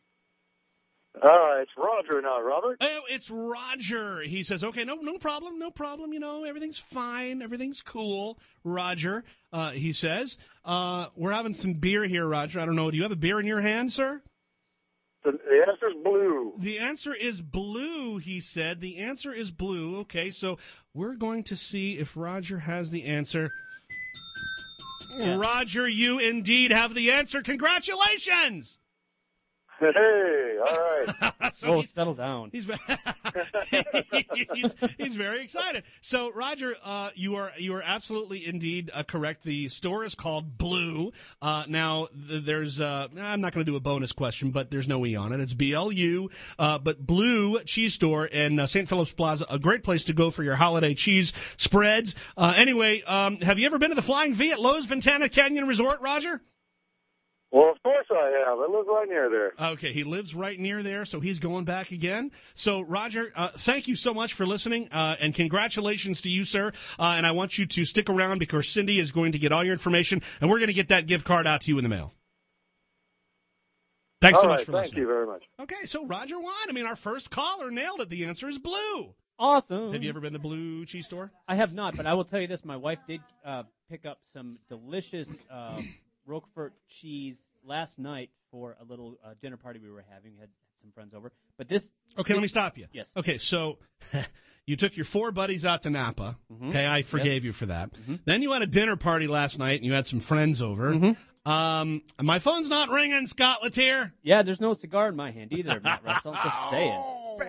Uh, it's Roger now, Robert. Oh, it's Roger. He says, okay, no no problem, no problem. You know, everything's fine. Everything's cool, Roger, uh, he says. Uh, we're having some beer here, Roger. I don't know. Do you have a beer in your hand, sir? The, the answer's blue. The answer is blue, he said. The answer is blue. Okay, so we're going to see if Roger has the answer. Yes. Roger, you indeed have the answer. Congratulations! Hey, all right. So Oh, he's- settle down. He's, he's he's very excited. So, Roger, uh, you are you are absolutely indeed uh, correct. The store is called Blue. Uh, now, th- there's uh, I'm not going to do a bonus question, but there's no E on it. It's B L U. Uh, but Blue Cheese Store in uh, Saint Philip's Plaza, a great place to go for your holiday cheese spreads. Uh, anyway, um, have you ever been to the Flying V at Lowe's Ventana Canyon Resort, Roger? Well, of course I have. I live right near there. Okay, he lives right near there, so he's going back again. So, Roger, uh, thank you so much for listening, uh, and congratulations to you, sir. Uh, and I want you to stick around because Cindy is going to get all your information, and we're going to get that gift card out to you in the mail. Thanks all so right, much for thank listening. you very much. Okay, so Roger won. I mean, our first caller nailed it. The answer is blue. Awesome. Have you ever been to Blue Cheese Store? I have not, but I will tell you this. My wife did uh, pick up some delicious uh, Roquefort cheese last night for a little uh, dinner party we were having. We had some friends over. But this. Okay, let me stop you. Yes. Okay, so you took your four buddies out to Napa. Mm-hmm. Okay, I forgave yes. you for that. Mm-hmm. Then you had a dinner party last night, and you had some friends over. Mm-hmm. Um, my phone's not ringing, Scott Latier. Yeah, there's no cigar in my hand either, Matt Russell. Just saying.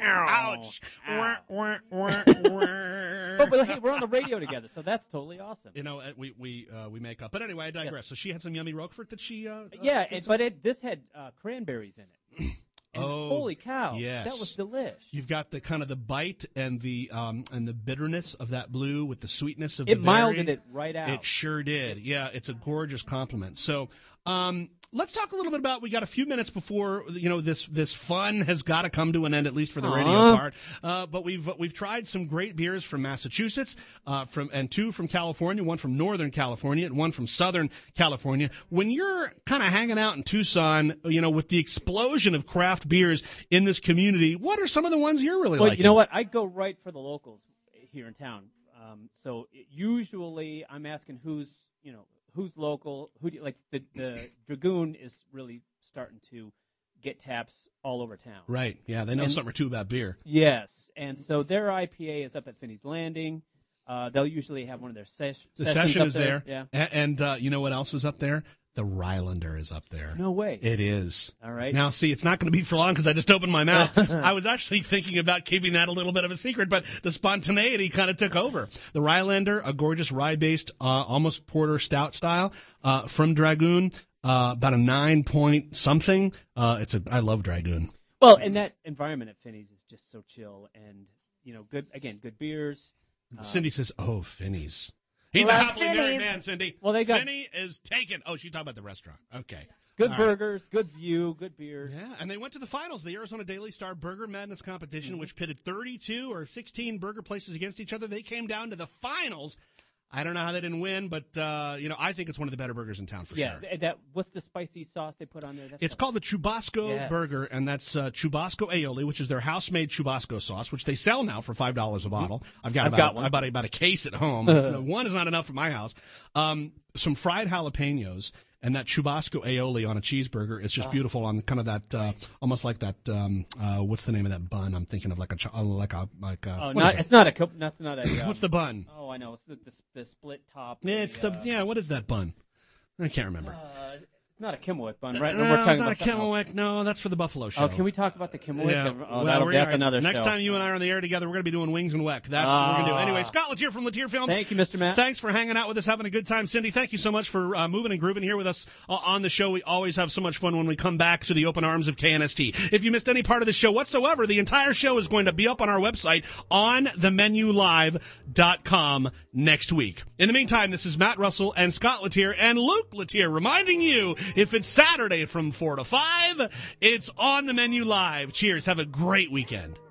Ouch. Ow. Wah, wah, wah, wah. but, but hey, we're on the radio together, so that's totally awesome. You know, uh, we we uh, we make up. But anyway, I digress. Yes. So she had some yummy Roquefort that she. Uh, yeah, uh, and, but it, this had uh, cranberries in it. And oh, holy cow! yes. That was delish. You've got the kind of the bite and the um and the bitterness of that blue with the sweetness of it the berry. milded it right out. It sure did. Yeah, it's a gorgeous compliment. So, um, let's talk a little bit about. We got a few minutes before you know this this fun has got to come to an end, at least for the Aww. radio part. Uh, but we've we've tried some great beers from Massachusetts, uh, from and two from California, one from Northern California, and one from Southern California. When you're kind of hanging out in Tucson, you know, with the explosion of craft beers in this community, what are some of the ones you're really well, liking? you know what? I go right for the locals here in town. Um, so usually I'm asking who's you know. Who's local? Who do you, like the the Dragoon is really starting to get taps all over town. Right. Yeah, they know and, something or two about beer. Yes, and so their I P A is up at Finney's Landing. Uh, they'll usually have one of their ses- the sessions session up is there. Yeah. And, and uh, you know what else is up there? The Rylander is up there. No way. It is. All right. Now, see, it's not going to be for long because I just opened my mouth. I was actually thinking about keeping that a little bit of a secret, but the spontaneity kind of took over. The Rylander, a gorgeous rye-based, uh, almost porter stout style uh, from Dragoon, uh, about a nine point something. Uh, it's a. I love Dragoon. Well, and that environment at Finney's is just so chill, and you know, good again, good beers. Uh, Cindy says, "Oh, Finney's." He's Love a happily married Finney's. man, Cindy. Well, they got- Finney is taken. Oh, she's talking about the restaurant. Okay. Good All right. burgers, good view, good beers. Yeah, and they went to the finals, the Arizona Daily Star Burger Madness competition, which pitted thirty-two or sixteen burger places against each other. They came down to the finals. I don't know how they didn't win, but uh, you know, I think it's one of the better burgers in town for yeah, sure. th- that what's the spicy sauce they put on there? That's It's called the Chubasco Yes. Burger, and that's uh, Chubasco aioli, which is their house-made Chubasco sauce, which they sell now for five dollars a bottle. I've got I've about got one. I bought about a case at home. It's- one is not enough for my house. Um, some fried jalapenos. And that Chubasco aioli on a cheeseburger is just Oh. beautiful on kind of that, uh, almost like that. Um, uh, what's the name of that bun? I'm thinking of like a, ch- uh, like a, like a. Oh, what not, is it? it's not a. co- That's not a. Um, What's the bun? Oh, I know. It's the the, the split top. Yeah, it's the uh, yeah. What is that bun? I can't remember. Uh, it's not a Kimmelwick bun, right? No, we're talking it's not a about something else. Kimmelwick. No, that's for the Buffalo show. Oh, can we talk about the Kimmelwick? Yeah. Oh, Well, that'll, we're that's gonna- another Next show. time you and I are on the air together, we're going to be doing Wings and Weck. That's what we're going to do. Ah. Anyway, Scott Latier from Latier Films. Thank you, Mister Matt. Thanks for hanging out with us, having a good time. Cindy, thank you so much for uh, moving and grooving here with us uh, on the show. We always have so much fun when we come back to the open arms of K N S T. If you missed any part of the show whatsoever, the entire show is going to be up on our website on the menu live dot com next week. In the meantime, this is Matt Russell and Scott Latier and Luke Latier reminding you, if it's Saturday from four to five, it's on the Menu Live. Cheers. Have a great weekend.